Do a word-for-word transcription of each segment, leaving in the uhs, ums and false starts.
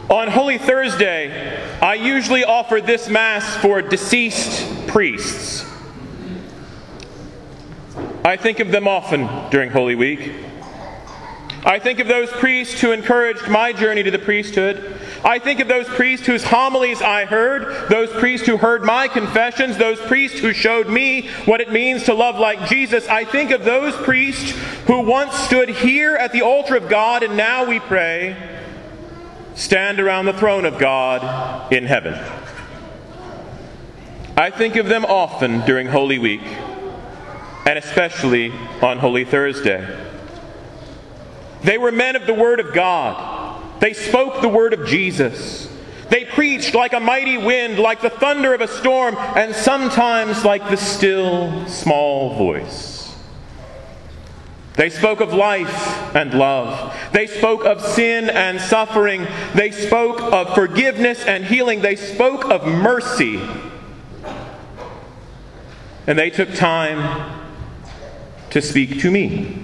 On Holy Thursday, I usually offer this Mass for deceased priests. I think of them often during Holy Week. I think of those priests who encouraged my journey to the priesthood. I think of those priests whose homilies I heard, those priests who heard my confessions, those priests who showed me what it means to love like Jesus. I think of those priests who once stood here at the altar of God and now, we pray, stand around the throne of God in heaven. I think of them often during Holy Week, and especially on Holy Thursday. They were men of the Word of God. They spoke the word of Jesus. They preached like a mighty wind, like the thunder of a storm, and sometimes like the still, small voice. They spoke of life and love. They spoke of sin and suffering. They spoke of forgiveness and healing. They spoke of mercy. And they took time to speak to me.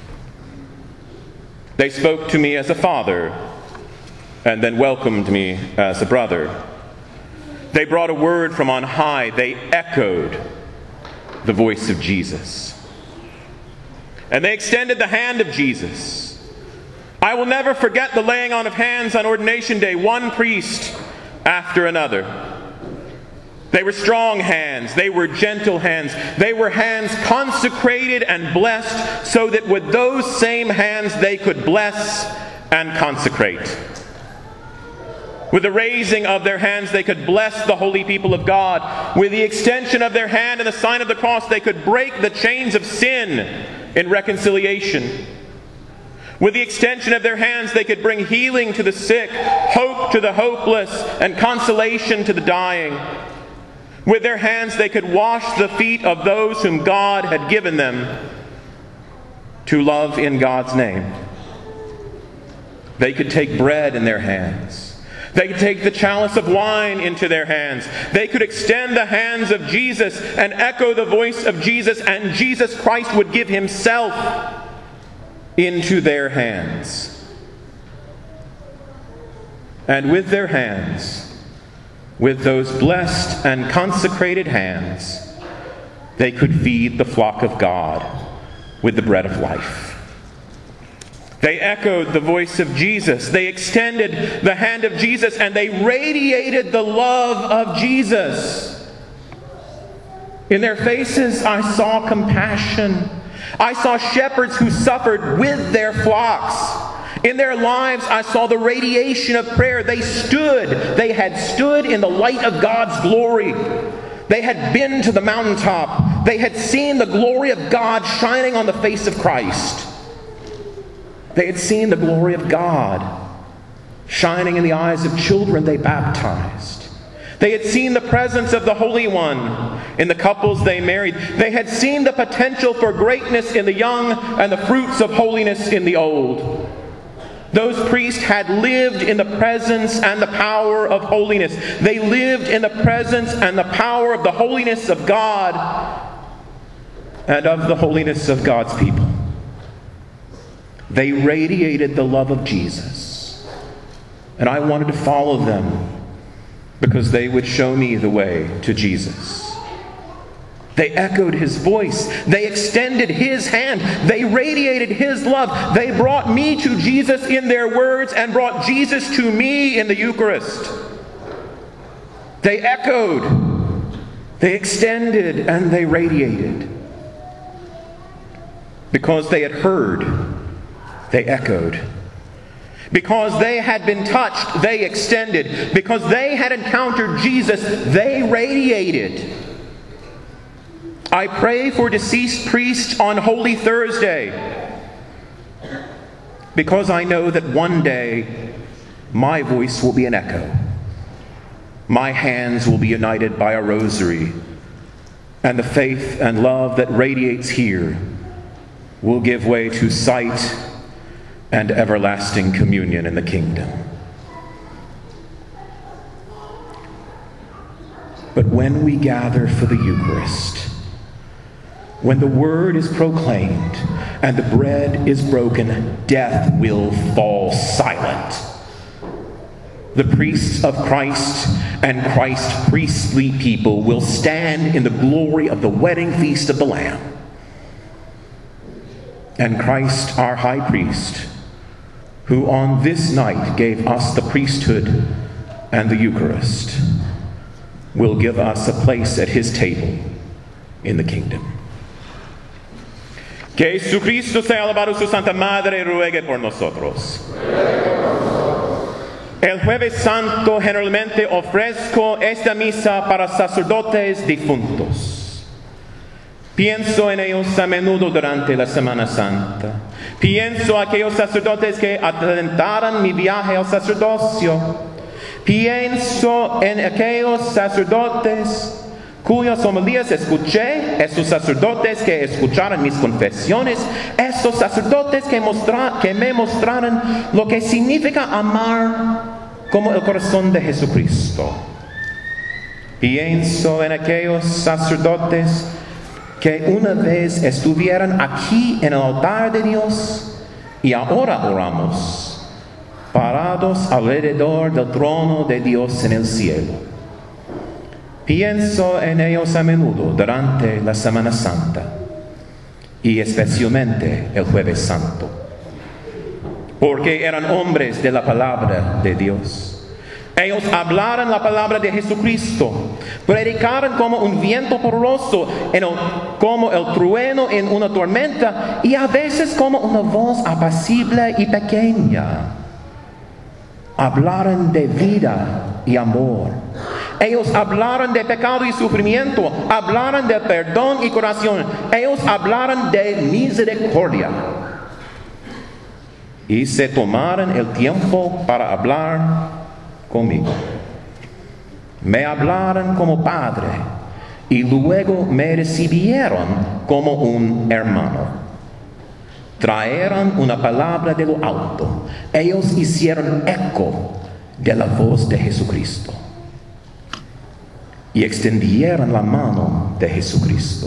They spoke to me as a father and then welcomed me as a brother. They brought a word from on high. They echoed the voice of Jesus. And they extended the hand of Jesus. I will never forget the laying on of hands on ordination day, one priest after another. They were strong hands. They were gentle hands. They were hands consecrated and blessed so that with those same hands they could bless and consecrate. With the raising of their hands, they could bless the holy people of God. With the extension of their hand and the sign of the cross, they could break the chains of sin in reconciliation. With the extension of their hands, they could bring healing to the sick, hope to the hopeless, and consolation to the dying. With their hands, they could wash the feet of those whom God had given them to love in God's name. They could take bread in their hands. They could take the chalice of wine into their hands. They could extend the hands of Jesus and echo the voice of Jesus, and Jesus Christ would give himself into their hands. And with their hands, with those blessed and consecrated hands, they could feed the flock of God with the bread of life. They echoed the voice of Jesus. They extended the hand of Jesus, and they radiated the love of Jesus. In their faces, I saw compassion. I saw shepherds who suffered with their flocks. In their lives, I saw the radiation of prayer. They stood. They had stood in the light of God's glory. They had been to the mountaintop. They had seen the glory of God shining on the face of Christ. They had seen the glory of God shining in the eyes of children they baptized. They had seen the presence of the Holy One in the couples they married. They had seen the potential for greatness in the young and the fruits of holiness in the old. Those priests had lived in the presence and the power of holiness. They lived in the presence and the power of the holiness of God and of the holiness of God's people. They radiated the love of Jesus. And I wanted to follow them because they would show me the way to Jesus. They echoed his voice. They extended his hand. They radiated his love. They brought me to Jesus in their words and brought Jesus to me in the Eucharist. They echoed. They extended and they radiated. Because they had heard, they echoed. Because they had been touched, they extended. Because they had encountered Jesus, they radiated. I pray for deceased priests on Holy Thursday because I know that one day my voice will be an echo. My hands will be united by a rosary, and the faith and love that radiates here will give way to sight and everlasting communion in the kingdom. But when we gather for the Eucharist, when the word is proclaimed and the bread is broken, death will fall silent. The priests of Christ and Christ's priestly people will stand in the glory of the wedding feast of the Lamb. And Christ, our high priest, who on this night gave us the priesthood and the Eucharist, will give us a place at his table in the kingdom. Que Jesucristo sea alabado, su Santa Madre ruegue por nosotros. El Jueves Santo generalmente ofrezco esta misa para sacerdotes difuntos. Pienso en ellos a menudo durante la Semana Santa. Pienso a aquellos sacerdotes que alentaron mi viaje al sacerdocio. Pienso en aquellos sacerdotes cuyas homilías escuché, esos sacerdotes que escucharon mis confesiones, esos sacerdotes que, mostra, que me mostraron lo que significa amar como el corazón de Jesucristo. Pienso en aquellos sacerdotes que una vez estuvieron aquí en el altar de Dios y ahora oramos, parados alrededor del trono de Dios en el cielo. Pienso en ellos a menudo durante la Semana Santa y especialmente el Jueves Santo, porque eran hombres de la palabra de Dios. Ellos hablaron la palabra de Jesucristo, predicaron como un viento porroso, en el, como el trueno en una tormenta y a veces como una voz apacible y pequeña. Hablaron de vida y amor. Ellos hablaron de pecado y sufrimiento, hablaron de perdón y curación. Ellos hablaron de misericordia. Y se tomaron el tiempo para hablar conmigo. Me hablaron como padre y luego me recibieron como un hermano. Trajeron una palabra de lo alto. Ellos hicieron eco de la voz de Jesucristo. Y extendieron la mano de Jesucristo.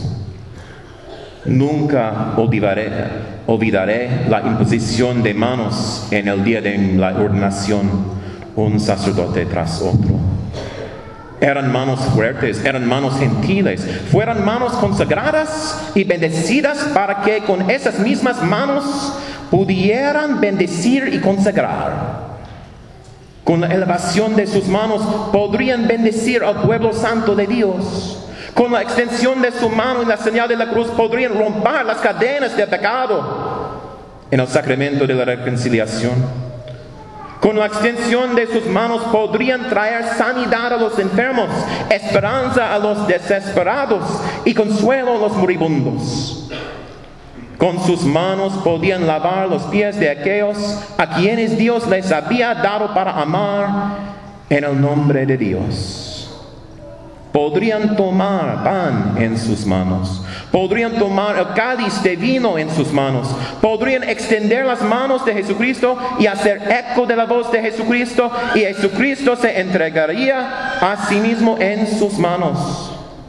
Nunca olvidaré, olvidaré la imposición de manos en el día de la ordenación, un sacerdote tras otro. Eran manos fuertes, eran manos gentiles, fueron manos consagradas y bendecidas para que con esas mismas manos pudieran bendecir y consagrar. Con la elevación de sus manos podrían bendecir al pueblo santo de Dios. Con la extensión de su mano y la señal de la cruz podrían romper las cadenas del pecado en el sacramento de la reconciliación. Con la extensión de sus manos podrían traer sanidad a los enfermos, esperanza a los desesperados y consuelo a los moribundos. Con sus manos podían lavar los pies de aquellos a quienes Dios les había dado para amar en el nombre de Dios. Podrían tomar pan en sus manos. Podrían tomar el cáliz de vino en sus manos. Podrían extender las manos de Jesucristo y hacer eco de la voz de Jesucristo. Y Jesucristo se entregaría a sí mismo en sus manos.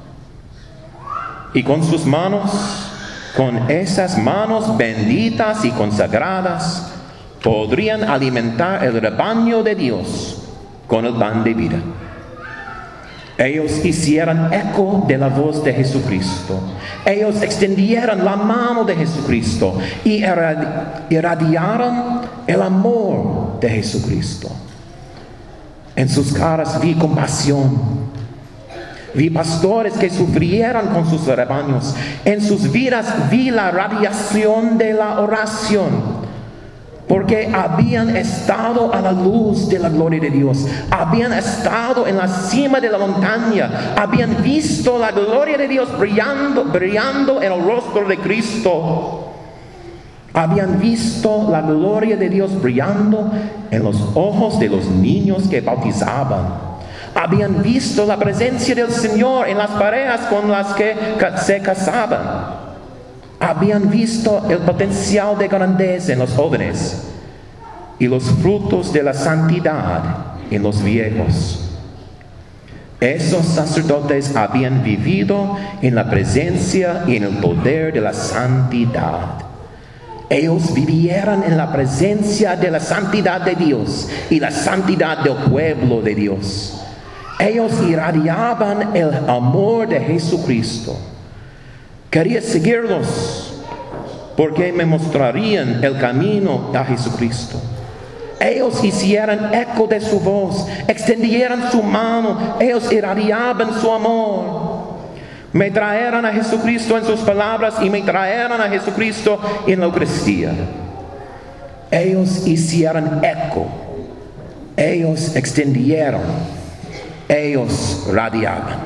Y con sus manos, con esas manos benditas y consagradas, podrían alimentar el rebaño de Dios con el pan de vida. Ellos hicieron eco de la voz de Jesucristo. Ellos extendieron la mano de Jesucristo y irradiaron el amor de Jesucristo. En sus caras vi compasión. Vi pastores que sufrieron con sus rebaños. En sus vidas vi la radiación de la oración. Porque habían estado a la luz de la gloria de Dios. Habían estado en la cima de la montaña. Habían visto la gloria de Dios brillando, brillando en el rostro de Cristo. Habían visto la gloria de Dios brillando en los ojos de los niños que bautizaban. Habían visto la presencia del Señor en las parejas con las que se casaban. Habían visto el potencial de grandeza en los jóvenes y los frutos de la santidad en los viejos. Esos sacerdotes habían vivido en la presencia y en el poder de la santidad. Ellos vivieran en la presencia de la santidad de Dios y la santidad del pueblo de Dios. Ellos irradiaban el amor de Jesucristo. Quería seguirlos porque me mostrarían el camino a Jesucristo. Ellos hicieran eco de su voz, extendieran su mano, ellos irradiaban su amor. Me trajeron a Jesucristo en sus palabras y me trajeron a Jesucristo en la Eucaristía. Ellos hicieron eco, ellos extendieron, ellos radiaban.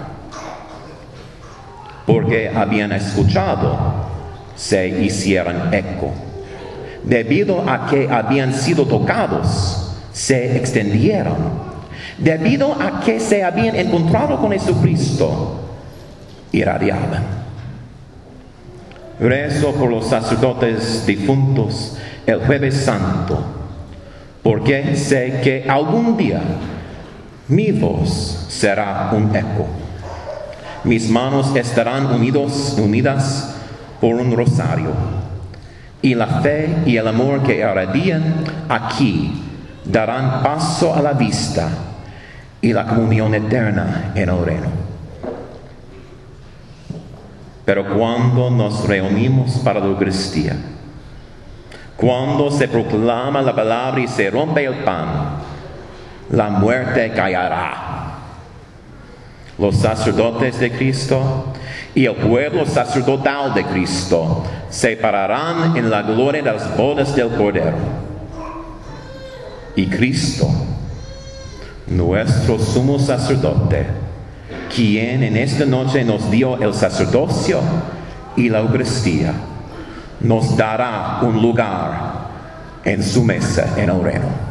Porque habían escuchado, se hicieron eco. Debido a que habían sido tocados, se extendieron. Debido a que se habían encontrado con Jesucristo, irradiaban. Rezo por los sacerdotes difuntos el Jueves Santo, porque sé que algún día mi voz será un eco. Mis manos estarán unidos, unidas por un rosario, y la fe y el amor que irradian aquí darán paso a la vista y la comunión eterna en el reino. Pero cuando nos reunimos para la Eucaristía, cuando se proclama la palabra y se rompe el pan, la muerte caerá. Los sacerdotes de Cristo y el pueblo sacerdotal de Cristo se pararán en la gloria de las bodas del Cordero. Y Cristo, nuestro sumo sacerdote, quien en esta noche nos dio el sacerdocio y la Eucaristía, nos dará un lugar en su mesa en el reino.